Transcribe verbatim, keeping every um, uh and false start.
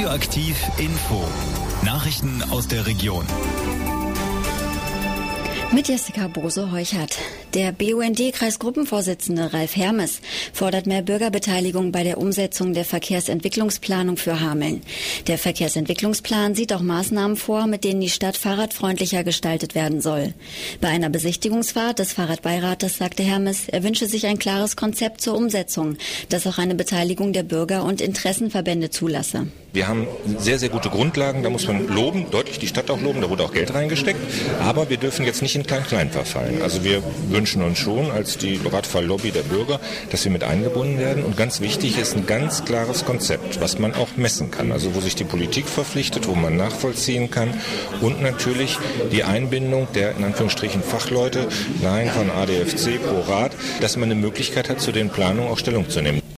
Radioaktiv Info. Nachrichten aus der Region. Mit Jessica Bose-Heuchert. Der B U N D-Kreisgruppenvorsitzende Ralf Hermes fordert mehr Bürgerbeteiligung bei der Umsetzung der Verkehrsentwicklungsplanung für Hameln. Der Verkehrsentwicklungsplan sieht auch Maßnahmen vor, mit denen die Stadt fahrradfreundlicher gestaltet werden soll. Bei einer Besichtigungsfahrt des Fahrradbeirates sagte Hermes, er wünsche sich ein klares Konzept zur Umsetzung, das auch eine Beteiligung der Bürger und Interessenverbände zulasse. Wir haben sehr, sehr gute Grundlagen, da muss man loben, deutlich die Stadt auch loben, da wurde auch Geld reingesteckt, aber wir dürfen jetzt nicht in Klein-Klein verfallen. Also wir wünschen uns schon als die Radfahrlobby der Bürger, dass wir mit eingebunden werden und ganz wichtig ist ein ganz klares Konzept, was man auch messen kann, also wo sich die Politik verpflichtet, wo man nachvollziehen kann und natürlich die Einbindung der in Anführungsstrichen Fachleute, nein von A D F C, Pro Rad, dass man eine Möglichkeit hat, zu den Planungen auch Stellung zu nehmen.